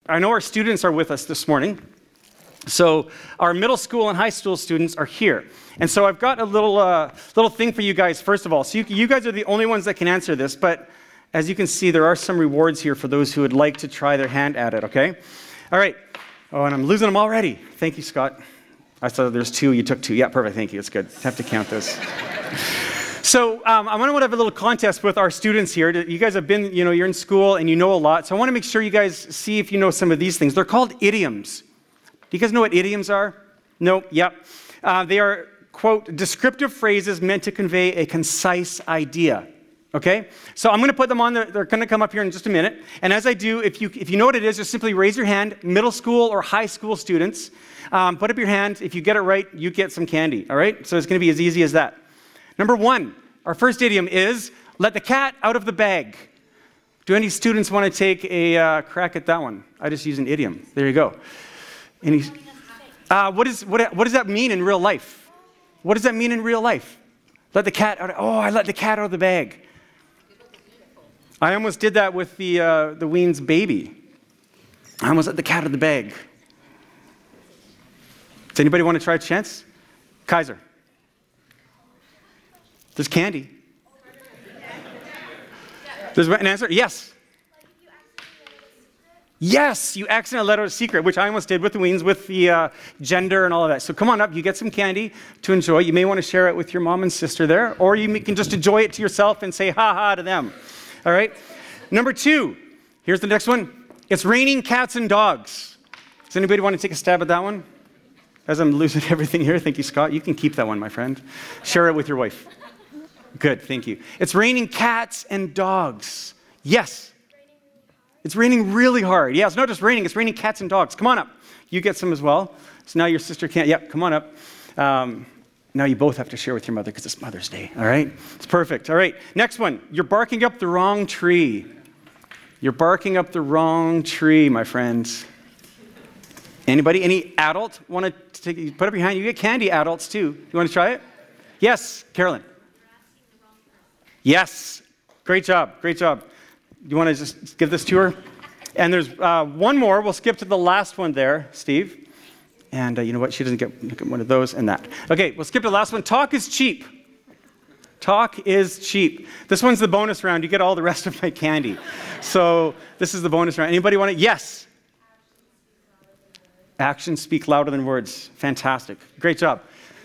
I know our students are with us this morning. So our middle school and high school students are here. And so I've got a little thing for you guys, first of all. So you guys are the only ones that can answer this, but as you can see, there are some rewards here for those who would like to try their hand at it, okay? All right. Oh, and I'm losing them already. Thank you, Scott. I saw there's 2. You took 2. Yeah, perfect. Thank you. It's good. I have to count this. So I want to have a little contest with our students here. You guys have been, you're in school and you know a lot. So I want to make sure you guys see if you know some of these things. They're called idioms. Do you guys know what idioms are? No? Yep. They are, quote, descriptive phrases meant to convey a concise idea. Okay? So I'm going to put them on. They're going to come up here in just a minute. And as I do, if you know what it is, just simply raise your hand. Middle school or high school students, put up your hand. If you get it right, you get some candy. All right? So it's going to be as easy as that. Number 1, our first idiom is, let the cat out of the bag. Do any students want to take a crack at that one? I just use an idiom. There you go. What does that mean in real life? What does that mean in real life? Let the cat out. I let the cat out of the bag. I almost did that with the Ween's baby. I almost let the cat out of the bag. Does anybody want to try a chance? Kaiser. There's candy. There's an answer? Yes. Yes, you accidentally let out a secret, which I almost did with the Weens, with the gender and all of that. So come on up, you get some candy to enjoy. You may want to share it with your mom and sister there, or you can just enjoy it to yourself and say ha-ha to them. All right? Number 2, here's the next one. It's raining cats and dogs. Does anybody want to take a stab at that one? As I'm losing everything here, thank you, Scott. You can keep that one, my friend. Share it with your wife. Good, thank you. It's raining cats and dogs. Yes. It's raining really hard. Yeah, it's not just raining, it's raining cats and dogs. Come on up. You get some as well. So now your sister can't. Yep, come on up. Now you both have to share with your mother because it's Mother's Day, all right? It's perfect. All right, next one. You're barking up the wrong tree. You're barking up the wrong tree, my friends. Anybody? Any adult want to put up your hand? You get candy, adults, too. You want to try it? Yes, Carolyn. Yes. Great job. Great job. You want to just give this to her? And there's one more. We'll skip to the last one there, Steve. And you know what? She doesn't get one of those and that. Okay, we'll skip to the last one. Talk is cheap. Talk is cheap. This one's the bonus round. You get all the rest of my candy. So this is the bonus round. Anybody want to? Yes. Actions speak louder than words. Fantastic. Great job.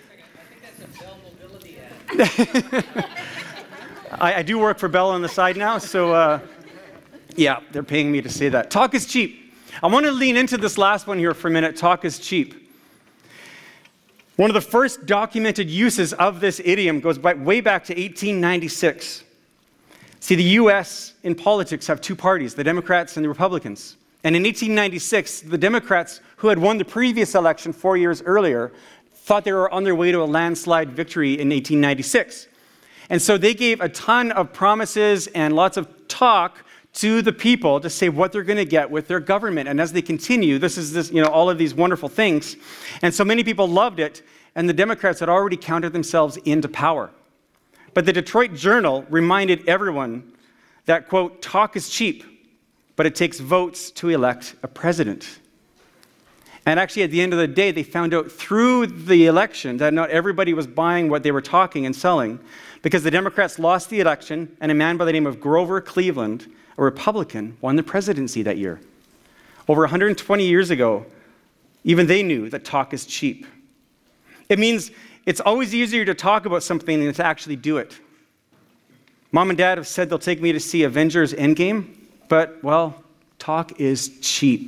I think that's a Bell Mobility ad. I do work for Bell on the side now, so yeah, they're paying me to say that. Talk is cheap. I want to lean into this last one here for a minute. Talk is cheap. One of the first documented uses of this idiom goes way back to 1896. See, the U.S. in politics have 2 parties, the Democrats and the Republicans. And in 1896, the Democrats, who had won the previous election 4 years earlier, thought they were on their way to a landslide victory in 1896. And so they gave a ton of promises and lots of talk to the people to say what they're going to get with their government. And as they continue, all of these wonderful things. And so many people loved it, and the Democrats had already counted themselves into power. But the Detroit Journal reminded everyone that, quote, talk is cheap, but it takes votes to elect a president. And actually, at the end of the day, they found out through the election that not everybody was buying what they were talking and selling, because the Democrats lost the election, and a man by the name of Grover Cleveland, a Republican, won the presidency that year. Over 120 years ago, even they knew that talk is cheap. It means it's always easier to talk about something than to actually do it. Mom and Dad have said they'll take me to see Avengers Endgame, but, well, talk is cheap.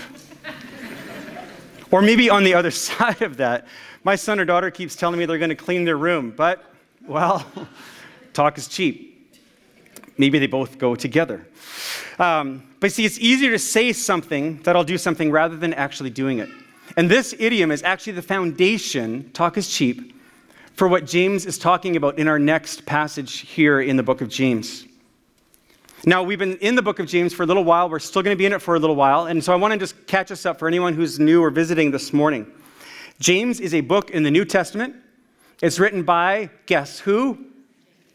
Or maybe on the other side of that, my son or daughter keeps telling me they're going to clean their room, but, well, talk is cheap. Maybe they both go together. But see, it's easier to say something that I'll do something rather than actually doing it. And this idiom is actually the foundation, talk is cheap, for what James is talking about in our next passage here in the book of James. Now, we've been in the book of James for a little while. We're still going to be in it for a little while. And so I want to just catch us up for anyone who's new or visiting this morning. James is a book in the New Testament. It's written by, guess who?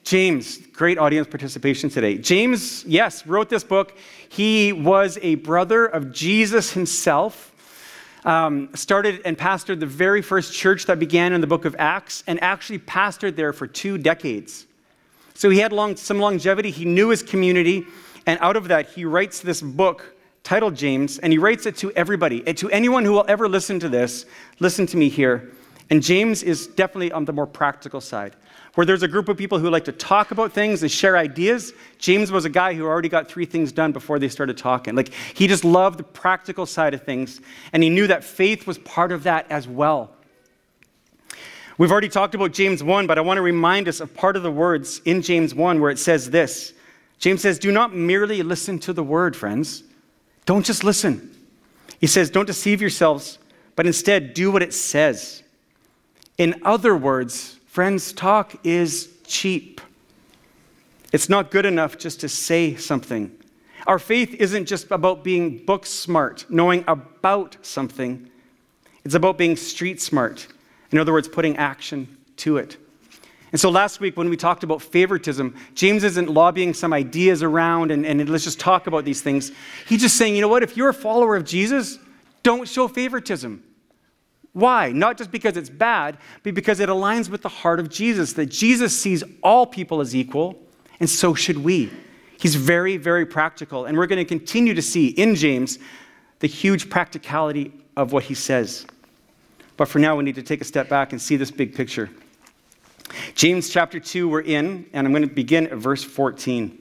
James, great audience participation today. James, yes, wrote this book. He was a brother of Jesus himself. Started and pastored the very first church that began in the book of Acts, and actually pastored there for 2 decades. So he had some longevity. He knew his community, and out of that, he writes this book titled James, and he writes it to everybody, and to anyone who will ever listen to this. Listen to me here. And James is definitely on the more practical side. Where there's a group of people who like to talk about things and share ideas, James was a guy who already got 3 things done before they started talking. Like, he just loved the practical side of things, and he knew that faith was part of that as well. We've already talked about James 1, but I want to remind us of part of the words in James 1 where it says this. James says, do not merely listen to the word, friends. Don't just listen. He says, don't deceive yourselves, but instead do what it says. In other words, friends, talk is cheap. It's not good enough just to say something. Our faith isn't just about being book smart, knowing about something. It's about being street smart. In other words, putting action to it. And so last week when we talked about favoritism, James isn't lobbying some ideas around and let's just talk about these things. He's just saying, you know what, if you're a follower of Jesus, don't show favoritism. Why? Not just because it's bad, but because it aligns with the heart of Jesus, that Jesus sees all people as equal, and so should we. He's very, very practical, and we're going to continue to see in James the huge practicality of what he says. But for now, we need to take a step back and see this big picture. James chapter 2 we're in, and I'm going to begin at verse 14.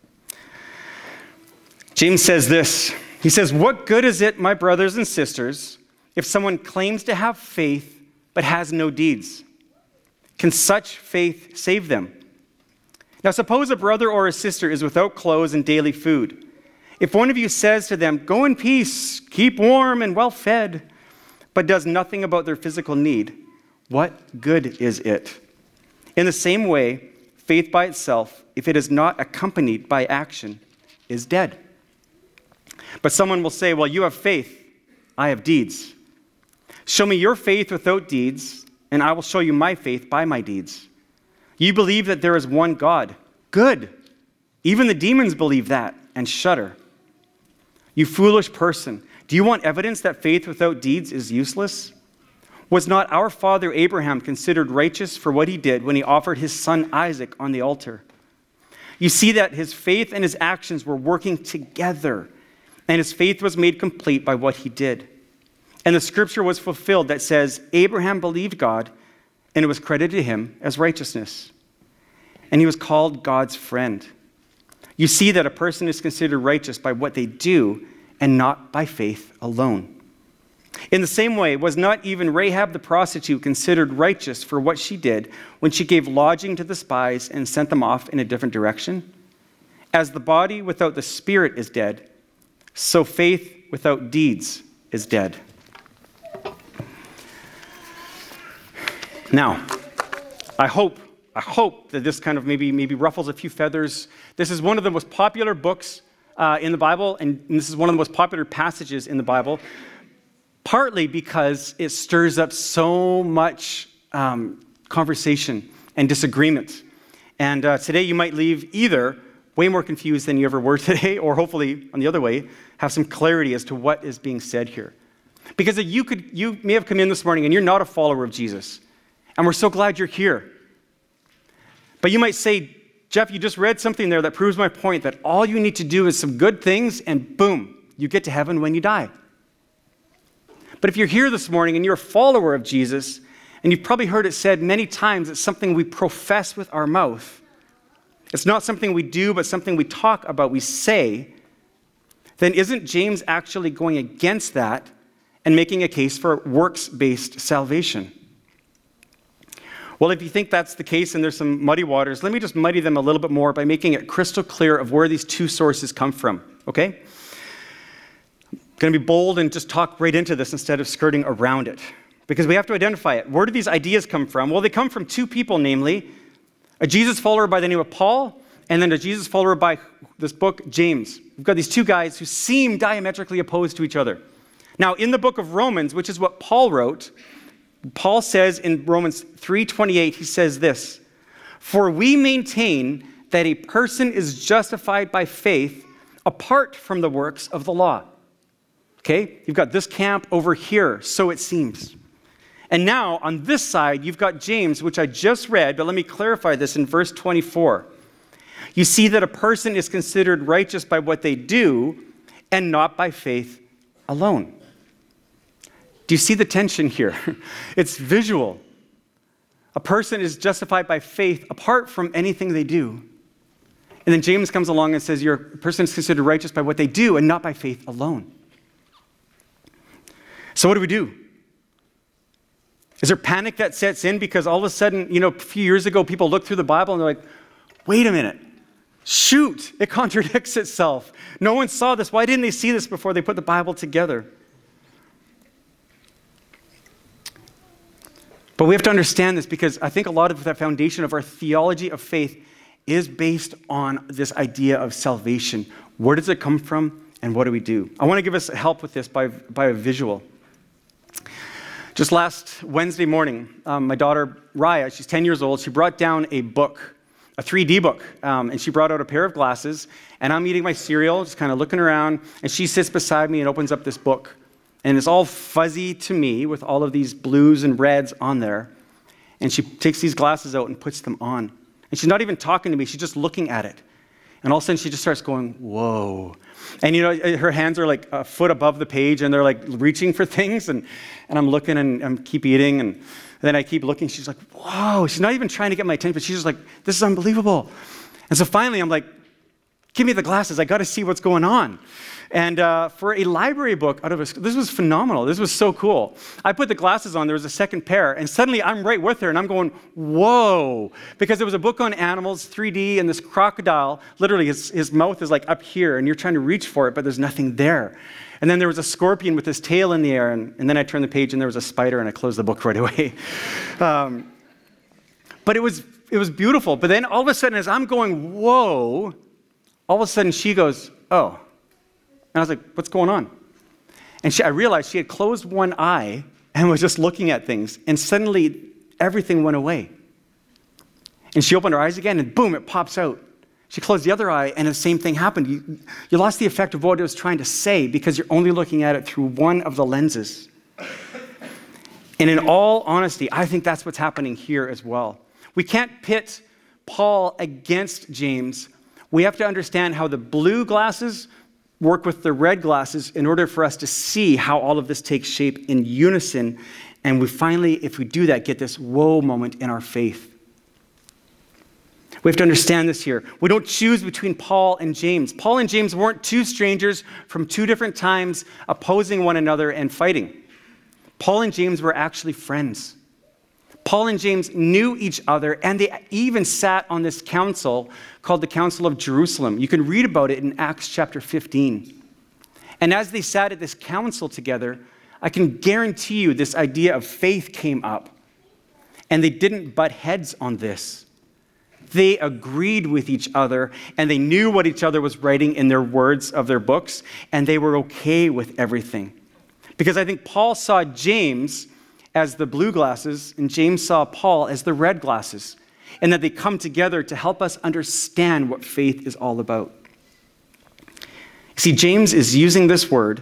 James says this. He says, what good is it, my brothers and sisters, if someone claims to have faith but has no deeds? Can such faith save them? Now suppose a brother or a sister is without clothes and daily food. If one of you says to them, go in peace, keep warm and well fed, but does nothing about their physical need, what good is it? In the same way, faith by itself, if it is not accompanied by action, is dead. But someone will say, well, you have faith, I have deeds. Show me your faith without deeds, and I will show you my faith by my deeds. You believe that there is one God. Good. Even the demons believe that and shudder. You foolish person, do you want evidence that faith without deeds is useless? Was not our father Abraham considered righteous for what he did when he offered his son Isaac on the altar? You see that his faith and his actions were working together, and his faith was made complete by what he did. And the scripture was fulfilled that says, Abraham believed God, and it was credited to him as righteousness. And he was called God's friend. You see that a person is considered righteous by what they do and not by faith alone. In the same way, was not even Rahab the prostitute considered righteous for what she did when she gave lodging to the spies and sent them off in a different direction? As the body without the spirit is dead, so faith without deeds is dead. Now, I hope that this kind of maybe ruffles a few feathers. This is one of the most popular books in the Bible, and this is one of the most popular passages in the Bible, partly because it stirs up so much conversation and disagreement. And today you might leave either way more confused than you ever were today, or hopefully, on the other way, have some clarity as to what is being said here. Because you may have come in this morning and you're not a follower of Jesus, and we're so glad you're here. But you might say, Jeff, you just read something there that proves my point that all you need to do is some good things and boom, you get to heaven when you die. But if you're here this morning and you're a follower of Jesus, and you've probably heard it said many times, it's something we profess with our mouth. It's not something we do, but something we talk about, we say. Then isn't James actually going against that and making a case for works-based salvation? Well, if you think that's the case and there's some muddy waters, let me just muddy them a little bit more by making it crystal clear of where these two sources come from, okay? I'm going to be bold and just talk right into this instead of skirting around it, because we have to identify it. Where do these ideas come from? Well, they come from two people, namely a Jesus follower by the name of Paul, and then a Jesus follower by this book, James. We've got these two guys who seem diametrically opposed to each other. Now, in the book of Romans, which is what Paul wrote, Paul says in Romans 3:28, he says this, For we maintain that a person is justified by faith apart from the works of the law. Okay? You've got this camp over here, so it seems. And now, on this side, you've got James, which I just read, but let me clarify this in verse 24. You see that a person is considered righteous by what they do and not by faith alone. Do you see the tension here? It's visual. A person is justified by faith apart from anything they do. And then James comes along and says, your person is considered righteous by what they do and not by faith alone. So what do we do? Is there panic that sets in because all of a sudden, a few years ago, people looked through the Bible and they're like, wait a minute. Shoot, it contradicts itself. No one saw this. Why didn't they see this before they put the Bible together? But we have to understand this because I think a lot of the foundation of our theology of faith is based on this idea of salvation. Where does it come from and what do we do? I want to give us help with this by a visual. Just last Wednesday morning, my daughter Raya, she's 10 years old, she brought down a book, a 3D book, and she brought out a pair of glasses, and I'm eating my cereal, just kind of looking around, and she sits beside me and opens up this book. And it's all fuzzy to me with all of these blues and reds on there. And she takes these glasses out and puts them on. And she's not even talking to me. She's just looking at it. And all of a sudden, she just starts going, whoa. And, her hands are like a foot above the page, and they're like reaching for things. And I'm looking, and I keep eating. And then I keep looking. She's like, whoa. She's not even trying to get my attention, but she's just like, this is unbelievable. And so finally, I'm like, give me the glasses. I got to see what's going on. And for a library book this was phenomenal. This was so cool. I put the glasses on. There was a second pair. And suddenly I'm right with her. And I'm going, whoa. Because there was a book on animals, 3D, and this crocodile, literally his mouth is like up here. And you're trying to reach for it, but there's nothing there. And then there was a scorpion with his tail in the air. And then I turned the page and there was a spider and I closed the book right away. But it was beautiful. But then all of a sudden as I'm going, whoa, all of a sudden she goes, oh. And I was like, what's going on? And I realized she had closed one eye and was just looking at things. And suddenly, everything went away. And she opened her eyes again, and boom, it pops out. She closed the other eye, and the same thing happened. You lost the effect of what it was trying to say because you're only looking at it through one of the lenses. And in all honesty, I think that's what's happening here as well. We can't pit Paul against James. We have to understand how the blue glasses work with the red glasses in order for us to see how all of this takes shape in unison. And we finally, if we do that, get this whoa moment in our faith. We have to understand this here. We don't choose between Paul and James. Paul and James weren't two strangers from two different times opposing one another and fighting. Paul and James were actually friends. Paul and James knew each other, and they even sat on this council called the Council of Jerusalem. You can read about it in Acts chapter 15. And as they sat at this council together, I can guarantee you this idea of faith came up. And they didn't butt heads on this. They agreed with each other, and they knew what each other was writing in their words of their books, and they were okay with everything. Because I think Paul saw James as the blue glasses, and James saw Paul as the red glasses, and that they come together to help us understand what faith is all about. See, James is using this word,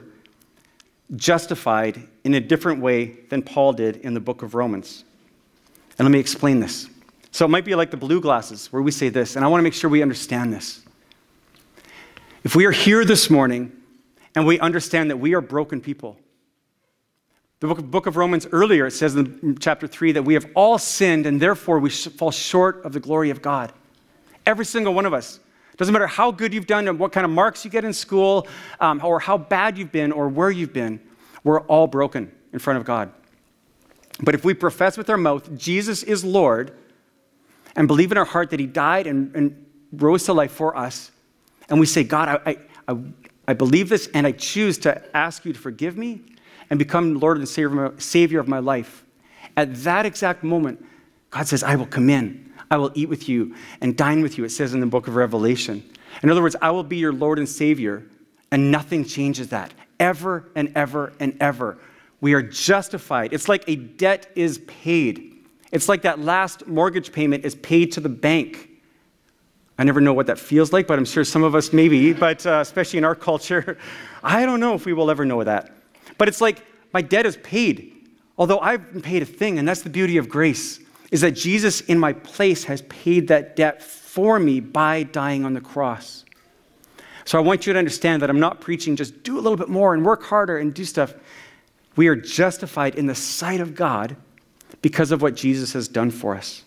justified, in a different way than Paul did in the book of Romans. And let me explain this. So it might be like the blue glasses, where we say this, and I want to make sure we understand this. If we are here this morning, and we understand that we are broken people, the book of Romans earlier, it says in chapter 3 that we have all sinned and therefore we fall short of the glory of God. Every single one of us. Doesn't matter how good you've done and what kind of marks you get in school or how bad you've been or where you've been, we're all broken in front of God. But if we profess with our mouth Jesus is Lord and believe in our heart that he died and rose to life for us, and we say, God, I believe this and I choose to ask you to forgive me and become Lord and Savior of my life. At that exact moment, God says, I will come in. I will eat with you and dine with you, it says in the book of Revelation. In other words, I will be your Lord and Savior, and nothing changes that. Ever and ever and ever. We are justified. It's like a debt is paid. It's like that last mortgage payment is paid to the bank. I never know what that feels like, but I'm sure some of us maybe, but especially in our culture, I don't know if we will ever know that. But it's like my debt is paid, although I haven't paid a thing, and that's the beauty of grace, is that Jesus in my place has paid that debt for me by dying on the cross. So I want you to understand that I'm not preaching just do a little bit more and work harder and do stuff. We are justified in the sight of God because of what Jesus has done for us.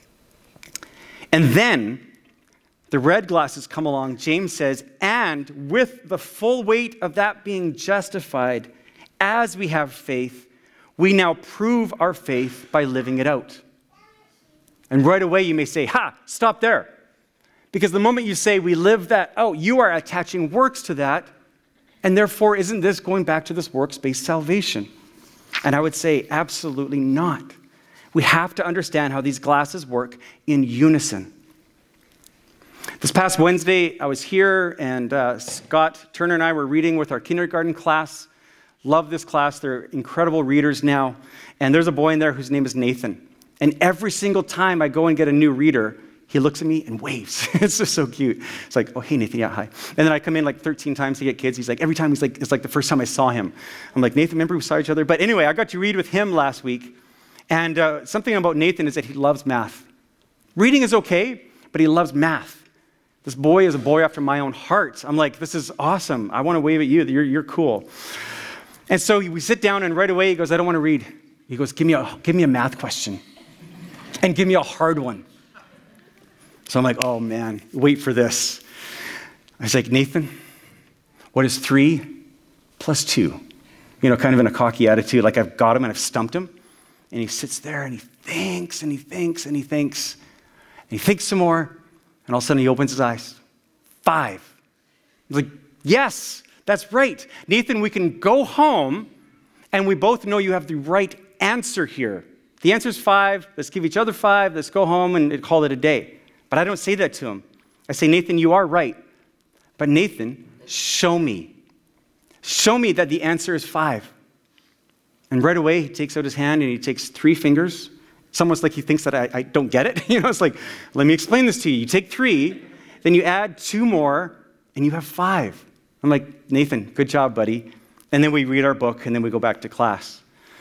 And then the red glasses come along. James says, and with the full weight of that being justified, as we have faith, we now prove our faith by living it out. And right away you may say, stop there. Because the moment you say we live that out, you are attaching works to that, and therefore isn't this going back to this works-based salvation? And I would say absolutely not. We have to understand how these glasses work in unison. This past Wednesday, I was here, and Scott Turner and I were reading with our kindergarten class. Love this class. They're incredible readers now. And there's a boy in there whose name is Nathan. And every single time I go and get a new reader, he looks at me and waves. It's just so cute. It's like, oh, hey, Nathan, yeah, hi. And then I come in like 13 times to get kids. He's like, every time it's like the first time I saw him. I'm like, Nathan, remember we saw each other? But anyway, I got to read with him last week. And something about Nathan is that he loves math. Reading is okay, but he loves math. This boy is a boy after my own heart. I'm like, this is awesome. I want to wave at you. You're cool. And so we sit down, and right away he goes, I don't want to read. He goes, give me a math question. And give me a hard one. So I'm like, oh man, wait for this. I was like, Nathan, what is 3 plus 2? Kind of in a cocky attitude, like I've got him and I've stumped him. And he sits there and he thinks and he thinks and he thinks. And he thinks some more. And all of a sudden he opens his eyes. 5. I was like, yes, that's right. Nathan, we can go home and we both know you have the right answer here. The answer is 5. Let's give each other 5. Let's go home and call it a day. But I don't say that to him. I say, Nathan, you are right. But Nathan, show me. Show me that the answer is 5. And right away, he takes out his hand and he takes 3 fingers. It's almost like he thinks that I don't get it. It's like, let me explain this to you. You take 3, then you add 2 more, and you have 5. I'm like, Nathan, good job, buddy. And then we read our book, and then we go back to class.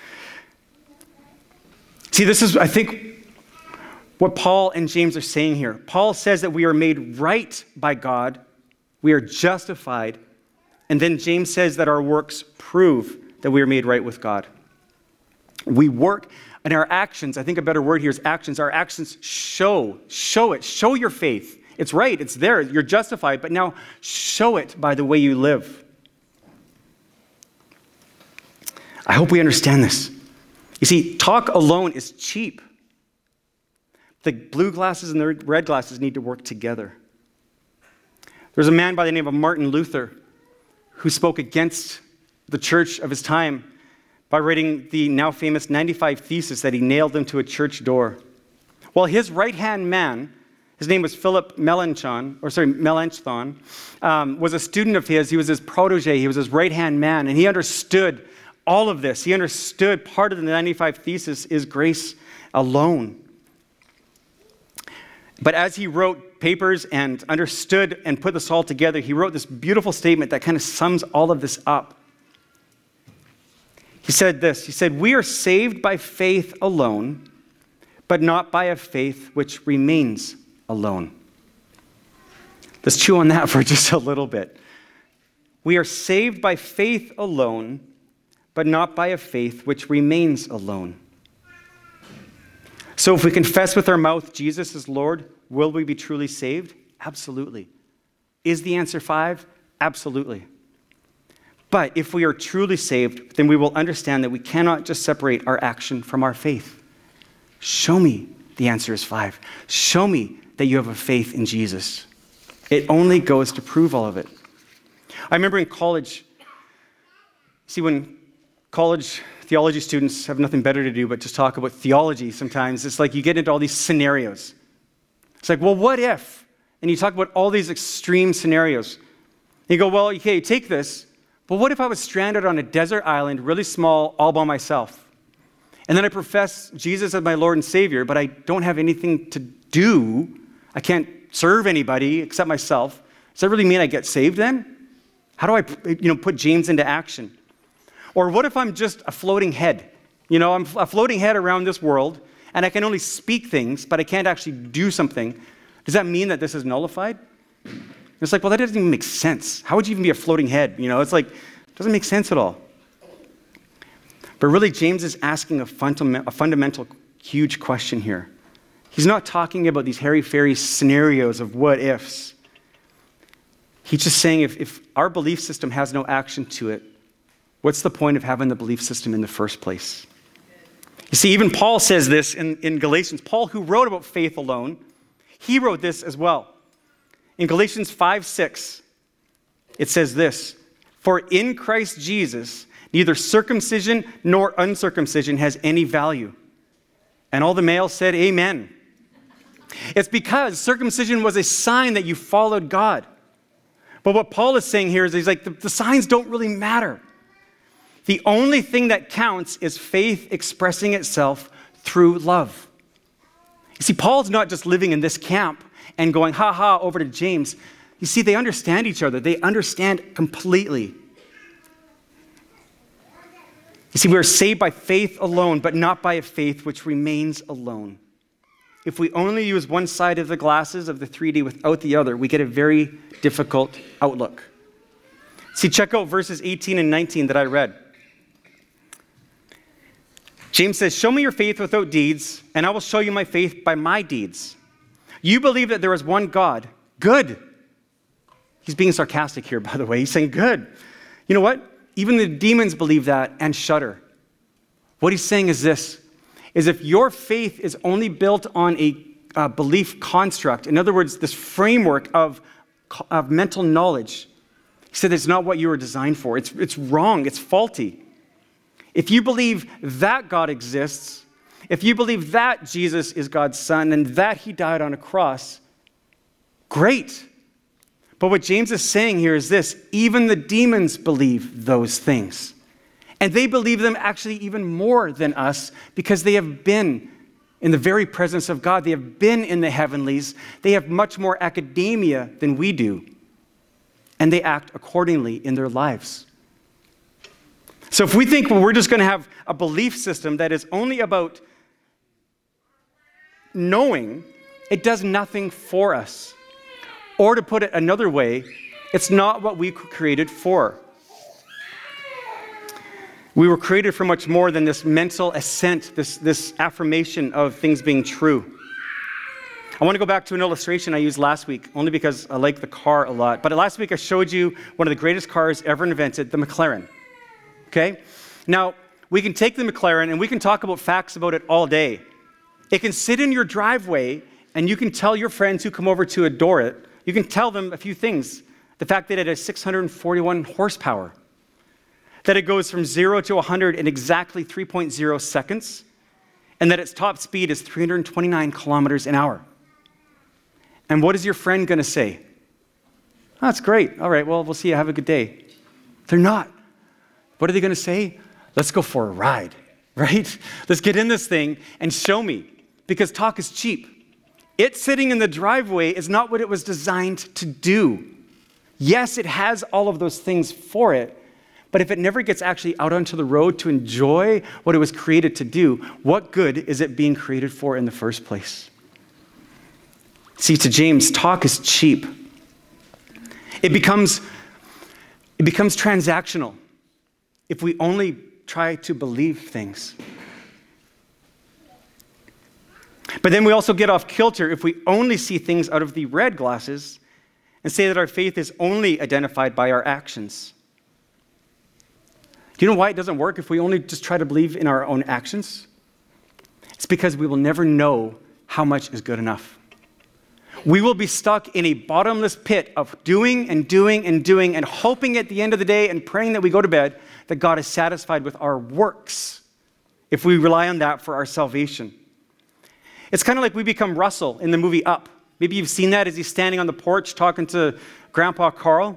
See, this is, I think, what Paul and James are saying here. Paul says that we are made right by God. We are justified. And then James says that our works prove that we are made right with God. We work, and our actions, I think a better word here is actions. Our actions show it. Show your faith. It's right. It's there. You're justified. But now show it by the way you live. I hope we understand this. You see, talk alone is cheap. The blue glasses and the red glasses need to work together. There's a man by the name of Martin Luther who spoke against the church of his time by writing the now famous 95 Theses that he nailed into a church door. Well, his right-hand man, his name was Philip Melanchthon, was a student of his. He was his protege. He was his right-hand man, and he understood all of this. He understood part of the 95 Theses is grace alone. But as he wrote papers and understood and put this all together, he wrote this beautiful statement that kind of sums all of this up. He said this, he said, we are saved by faith alone, but not by a faith which remains alone. Let's chew on that for just a little bit. We are saved by faith alone, but not by a faith which remains alone. So if we confess with our mouth Jesus is Lord, will we be truly saved? Absolutely. Is the answer 5? Absolutely. But if we are truly saved, then we will understand that we cannot just separate our action from our faith. Show me the answer is 5. Show me that you have a faith in Jesus. It only goes to prove all of it. I remember in college, when college theology students have nothing better to do but just talk about theology sometimes, it's like you get into all these scenarios. It's like, well, what if? And you talk about all these extreme scenarios. And you go, well, okay, you take this, but what if I was stranded on a desert island, really small, all by myself? And then I profess Jesus as my Lord and Savior, but I don't have anything to do. I can't serve anybody except myself. Does that really mean I get saved then? How do I, put James into action? Or what if I'm just a floating head? I'm a floating head around this world, and I can only speak things, but I can't actually do something. Does that mean that this is nullified? It's like, well, that doesn't even make sense. How would you even be a floating head? It's like, it doesn't make sense at all. But really, James is asking a fundamental, huge question here. He's not talking about these hairy-fairy scenarios of what-ifs. He's just saying if our belief system has no action to it, what's the point of having the belief system in the first place? You see, even Paul says this in Galatians. Paul, who wrote about faith alone, he wrote this as well. In Galatians 5:6, it says this, "For in Christ Jesus, neither circumcision nor uncircumcision has any value." And all the males said, amen. It's because circumcision was a sign that you followed God. But what Paul is saying here is he's like, the signs don't really matter. The only thing that counts is faith expressing itself through love. You see, Paul's not just living in this camp and going, ha, over to James. You see, they understand each other. They understand completely. You see, we are saved by faith alone, but not by a faith which remains alone. If we only use one side of the glasses of the 3D without the other, we get a very difficult outlook. See, check out verses 18 and 19 that I read. James says, "Show me your faith without deeds, and I will show you my faith by my deeds. You believe that there is one God. Good." He's being sarcastic here, by the way. He's saying, good. You know what? Even the demons believe that and shudder. What he's saying is this, is if your faith is only built on a belief construct, in other words, this framework of mental knowledge, he said it's not what you were designed for. It's wrong. It's faulty. If you believe that God exists, if you believe that Jesus is God's son and that he died on a cross, great. But what James is saying here is this, even the demons believe those things. And they believe them actually even more than us because they have been in the very presence of God. They have been in the heavenlies. They have much more academia than we do. And they act accordingly in their lives. So if we think we're just going to have a belief system that is only about knowing, it does nothing for us. Or to put it another way, it's not what we were created for. We were created for much more than this mental assent, this affirmation of things being true. I want to go back to an illustration I used last week, only because I like the car a lot. But last week I showed you one of the greatest cars ever invented, the McLaren. Okay? Now, we can take the McLaren and we can talk about facts about it all day. It can sit in your driveway and you can tell your friends who come over to adore it, you can tell them a few things. The fact that it has 641 horsepower, that it goes from 0 to 100 in exactly 3.0 seconds, and that its top speed is 329 kilometers an hour. And what is your friend going to say? Oh, that's great. All right, well, we'll see you. Have a good day. They're not. What are they going to say? Let's go for a ride, right? Let's get in this thing and show me, because talk is cheap. It sitting in the driveway is not what it was designed to do. Yes, it has all of those things for it, but if it never gets actually out onto the road to enjoy what it was created to do, what good is it being created for in the first place? See, to James, talk is cheap. It becomes transactional if we only try to believe things. But then we also get off kilter if we only see things out of the red glasses and say that our faith is only identified by our actions. Do you know why it doesn't work if we only just try to believe in our own actions? It's because we will never know how much is good enough. We will be stuck in a bottomless pit of doing and doing and doing and hoping at the end of the day and praying that we go to bed that God is satisfied with our works if we rely on that for our salvation. It's kind of like we become Russell in the movie Up. Maybe you've seen that as he's standing on the porch talking to Grandpa Carl.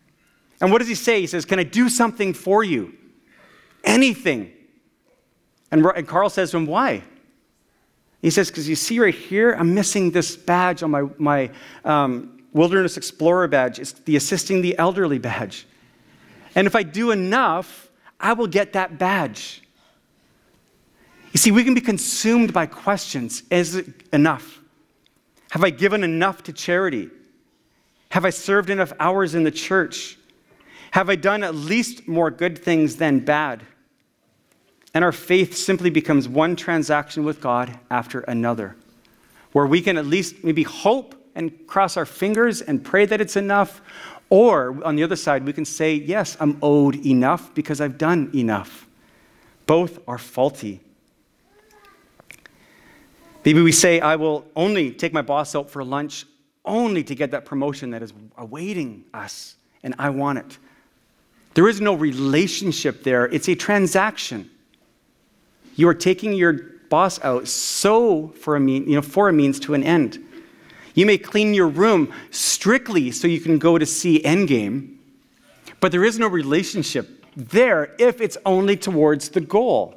And what does he say? He says, "Can I do something for you? Anything." And Carl says to him, why? He says, because you see right here, I'm missing this badge on my Wilderness Explorer badge. It's the assisting the elderly badge. And if I do enough, I will get that badge. You see, we can be consumed by questions. Is it enough? Have I given enough to charity? Have I served enough hours in the church? Have I done at least more good things than bad? And our faith simply becomes one transaction with God after another, where we can at least maybe hope and cross our fingers and pray that it's enough. Or on the other side, we can say, yes, I'm owed enough because I've done enough. Both are faulty. Maybe we say, I will only take my boss out for lunch only to get that promotion that is awaiting us, and I want it. There is no relationship there. It's a transaction. You are taking your boss out for a means to an end. You may clean your room strictly so you can go to see Endgame, but there is no relationship there if it's only towards the goal.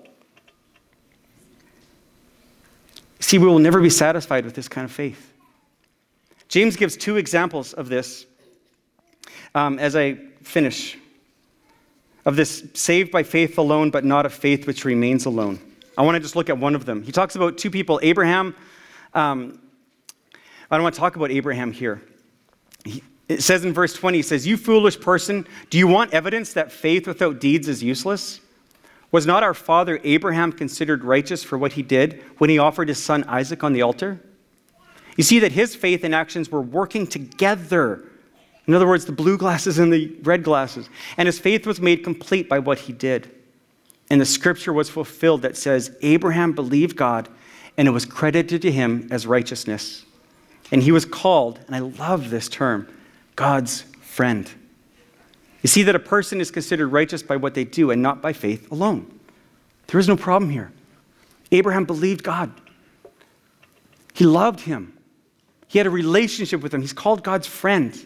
See, we will never be satisfied with this kind of faith. James gives 2 examples of this as I finish, of this saved by faith alone, but not of faith which remains alone. I want to just look at one of them. He talks about 2 people, Abraham. I don't want to talk about Abraham here. It says in verse 20, he says, you foolish person, do you want evidence that faith without deeds is useless? Was not our father Abraham considered righteous for what he did when he offered his son Isaac on the altar? You see that his faith and actions were working together. In other words, the blue glasses and the red glasses. And his faith was made complete by what he did. And the scripture was fulfilled that says, Abraham believed God, and it was credited to him as righteousness. And he was called, and I love this term, God's friend. You see that a person is considered righteous by what they do and not by faith alone. There is no problem here. Abraham believed God. He loved him. He had a relationship with him. He's called God's friend.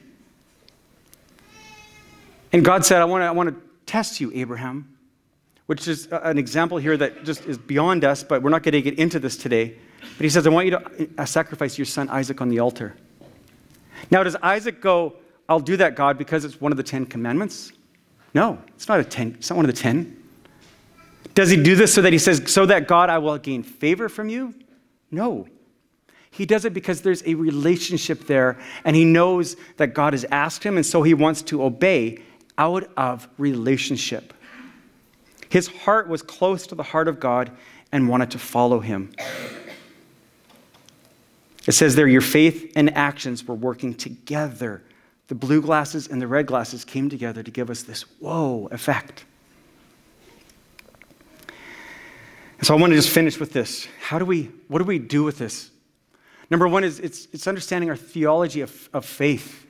And God said, I want to test you, Abraham, which is an example here that just is beyond us, but we're not going to get into this today. But he says, I want you to sacrifice your son Isaac on the altar. Now, does Isaac go, I'll do that, God, because it's one of the 10 commandments? No, it's not it's not one of the 10. Does he do this so that he says, so that God, I will gain favor from you? No. He does it because there's a relationship there, and he knows that God has asked him, and so he wants to obey out of relationship. His heart was close to the heart of God and wanted to follow him. It says there, your faith and actions were working together. The blue glasses and the red glasses came together to give us this whoa effect. And so I want to just finish with this. What do we do with this? Number one is it's understanding our theology of faith.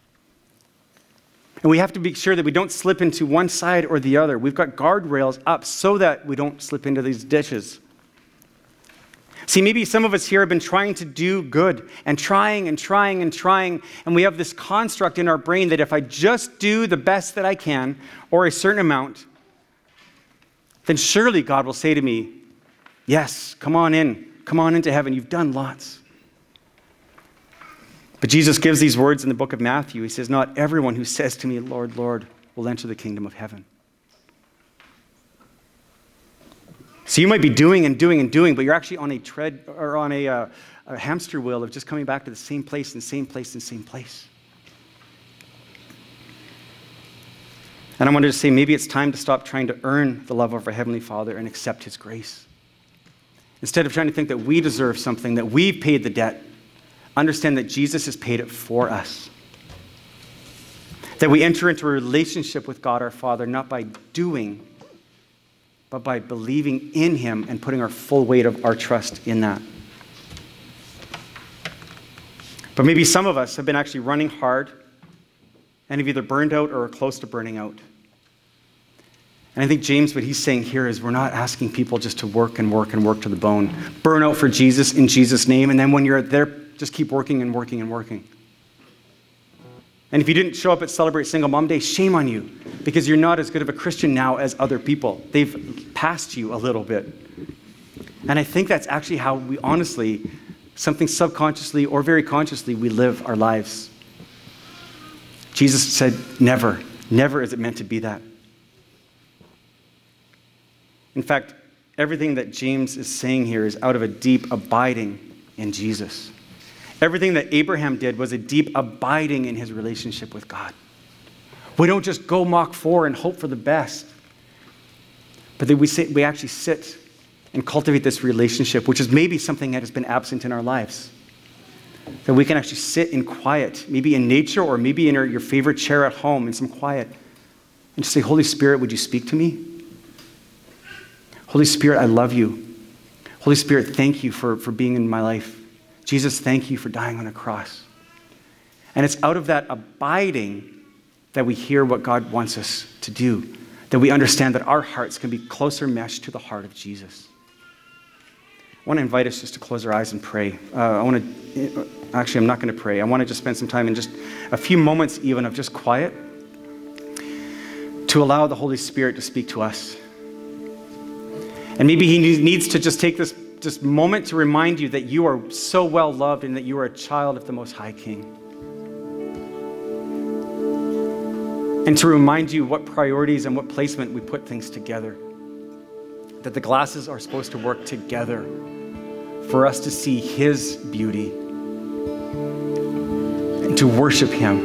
And we have to be sure that we don't slip into one side or the other. We've got guardrails up so that we don't slip into these ditches. See, maybe some of us here have been trying to do good and trying, and we have this construct in our brain that if I just do the best that I can, or a certain amount, then surely God will say to me, yes, come on into heaven, you've done lots. But Jesus gives these words in the book of Matthew. He says, not everyone who says to me, Lord, Lord, will enter the kingdom of heaven. So you might be doing, but you're actually on a hamster wheel of just coming back to the same place and same place and same place. And I wanted to say maybe it's time to stop trying to earn the love of our Heavenly Father and accept His grace. Instead of trying to think that we deserve something, that we've paid the debt, understand that Jesus has paid it for us. That we enter into a relationship with God our Father, not by doing, but by believing in Him and putting our full weight of our trust in that. But maybe some of us have been actually running hard and have either burned out or are close to burning out. And I think James, what he's saying here is we're not asking people just to work and work and work to the bone. Burn out for Jesus in Jesus' name, and then when you're there, just keep working and working and working. And if you didn't show up at Celebrate Single Mom Day, shame on you, because you're not as good of a Christian now as other people. They've passed you a little bit. And I think that's actually how we honestly, something subconsciously or very consciously, we live our lives. Jesus said, never, never is it meant to be that. In fact, everything that James is saying here is out of a deep abiding in Jesus. Everything that Abraham did was a deep abiding in his relationship with God. We don't just go Mach 4 and hope for the best, but that we actually sit and cultivate this relationship, which is maybe something that has been absent in our lives. That we can actually sit in quiet, maybe in nature or maybe in your favorite chair at home in some quiet, and just say, Holy Spirit, would you speak to me? Holy Spirit, I love you. Holy Spirit, thank you for being in my life. Jesus, thank you for dying on a cross. And it's out of that abiding that we hear what God wants us to do, that we understand that our hearts can be closer meshed to the heart of Jesus. I want to invite us just to close our eyes and pray. I'm not going to pray. I want to just spend some time in just a few moments even of just quiet to allow the Holy Spirit to speak to us. And maybe he needs to just take this moment to remind you that you are so well loved and that you are a child of the Most High King. And to remind you what priorities and what placement we put things together. That the glasses are supposed to work together for us to see his beauty and to worship him.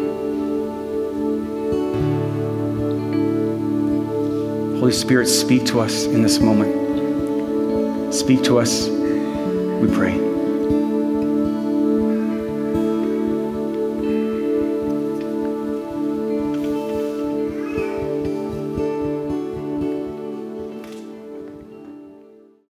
Holy Spirit, speak to us in this moment. Speak to us, we pray.